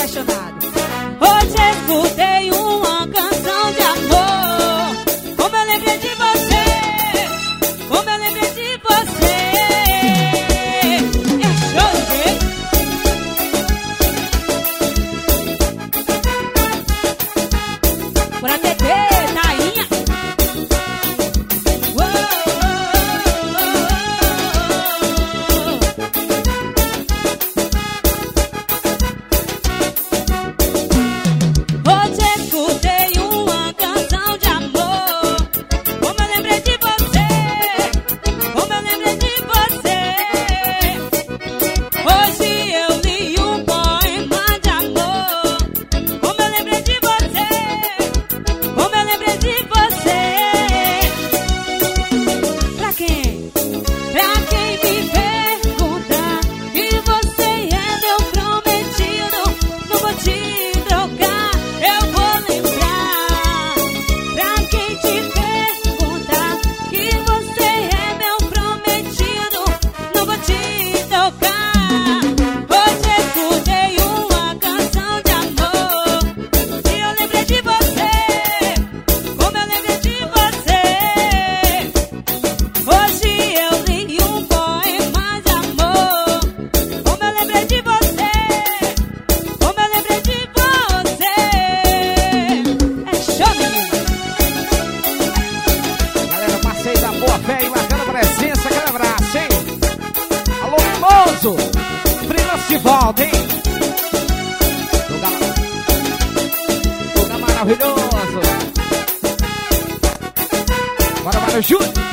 apaixonado. Hoje escutei uma canção de amor. Como eu lembrei de você, como eu lembrei de você. É show, hein? Por ATT, Tainha. Hoje escutei uma canção de amor. Como eu lembrei de você, como eu lembrei de você. Hoje eu li um poema de amor. Como eu lembrei de você, como eu lembrei de você. Pra quem? Pra quem me pergunta que você é meu prometido, não vou te trocar, eu vou lembrar. Pra quem te pergunta que você é meu prometido, não vou te tocar. Hoje escutei uma canção de amor e eu lembrei de você, como eu lembrei de você. Hoje eu li um poema de amor. Como eu lembrei de você, como eu lembrei de você. É show, menino. Galera, passei da boa fé e marcando presença, aquele abraço, hein? Alô, Mimoso! Freelance de volta, hein? Lugar maravilhoso! Bora, Mário Júnior!